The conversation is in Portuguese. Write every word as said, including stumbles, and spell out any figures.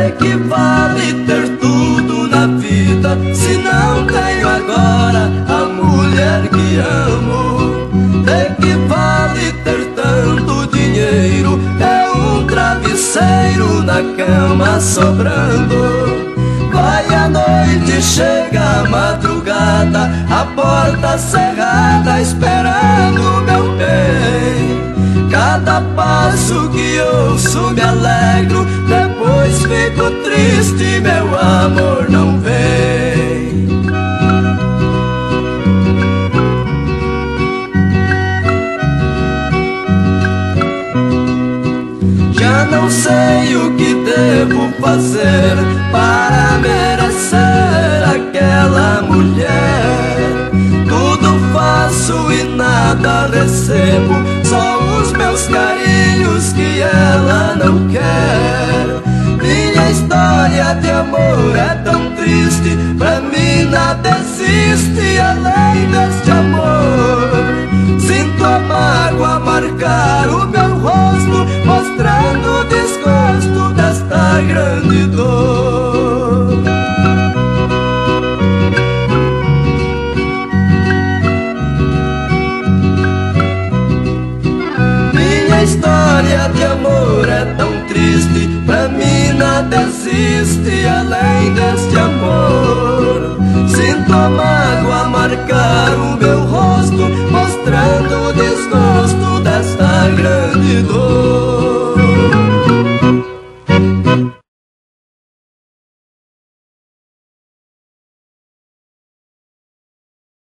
De que vale ter tudo na vida se não tenho agora a mulher que amo? De que vale ter tanto dinheiro e um travesseiro na cama sobrando? Vai a noite, chega a madrugada, a porta cerrada esperando meu bem. Cada passo que ouço me alegro, depois fico triste, meu amor não vem. Já não sei o que devo fazer para merecer aquela mulher. Tudo faço e nada recebo, só os meus carinhos que ela não quer. Minha história de amor é tão triste, pra mim nada existe além deste amor. Sinto a mágoa marcar o meu